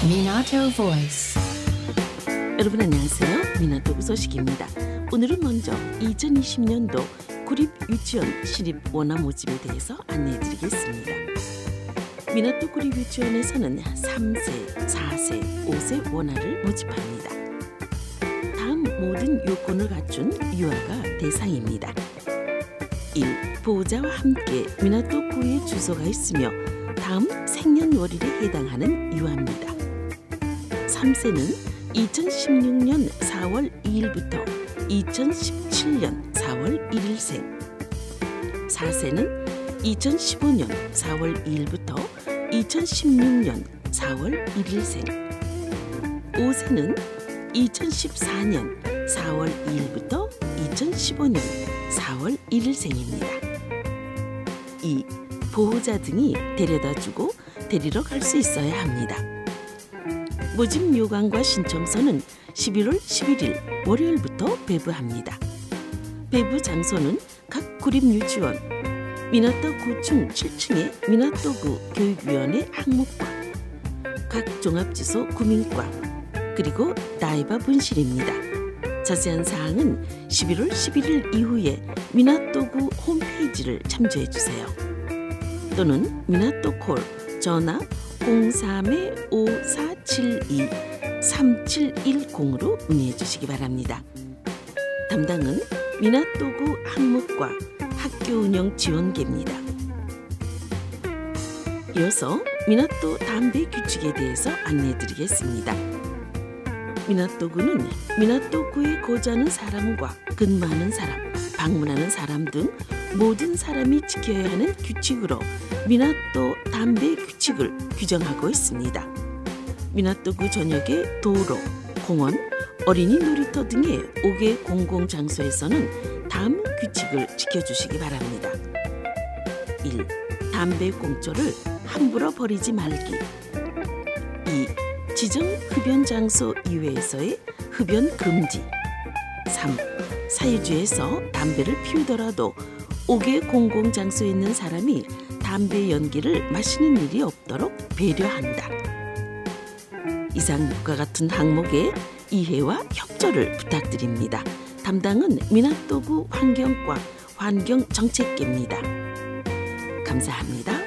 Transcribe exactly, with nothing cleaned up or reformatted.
Minato Voice. 여러분 안녕하세요. 미나토 소식입니다. 오늘은 먼저 이천이십 년도 구립 유치원 시립 원화 모집에 대해서 안내해드리겠습니다. 미나토 구립 유치원에서는 삼 세, 사 세, 오 세 원화를 모집합니다. 다음 모든 요건을 갖춘 유아가 대상입니다. 일. 보호자와 함께 미나토 구의 주소가 있으며 다음 생년월일에 해당하는 유아입니다. 삼 세는 이천십육 년 사월 이일부터 이천십칠 년 사월 일일생, 사 세는 이천십오 년 사월 이일부터 이천십육 년 사월 일일생, 오 세는 이천십사 년 사월 이일부터 이천십오 년 사월 일일생입니다. 이. 보호자 등이 데려다주고 데리러 갈 수 있어야 합니다. 모집 요강과 신청서는 십일월 십일일 월요일부터 배부합니다. 배부 장소는 각 구립유치원 미나토 구충 칠 층의 미나토구 교육위원회 항목과 각 종합지소 구민과 그리고 나이바 분실입니다. 자세한 사항은 십일월 십일일 이후에 미나토구 홈페이지를 참조해 주세요. 또는 미나토콜 전화 공삼 오사칠이 삼칠일공으로 문의해 주시기 바랍니다. 담당은 미나토구 항목과 학교 운영 지원계입니다. 이어서 미나토 담배 규칙에 대해서 안내해 드리겠습니다. 미나토구는 미나토구에 거주하는 사람과 근무하는 사람, 방문하는 사람 등 모든 사람이 지켜야 하는 규칙으로 미나토 담배 규칙을 규정하고 있습니다. 미나토구 전역의 도로, 공원, 어린이 놀이터 등의 오 개 공공장소에서는 다음 규칙을 지켜주시기 바랍니다. 일. 담배 꽁초를 함부로 버리지 말기. 이. 지정 흡연 장소 이외에서의 흡연 금지. 삼. 사유지에서 담배를 피우더라도 오 개 공공장소에 있는 사람이 담배 연기를 마시는 일이 없도록 배려한다. 이상과 같은 항목에 이해와 협조를 부탁드립니다. 담당은 미나토구 환경과 환경정책계입니다. 감사합니다.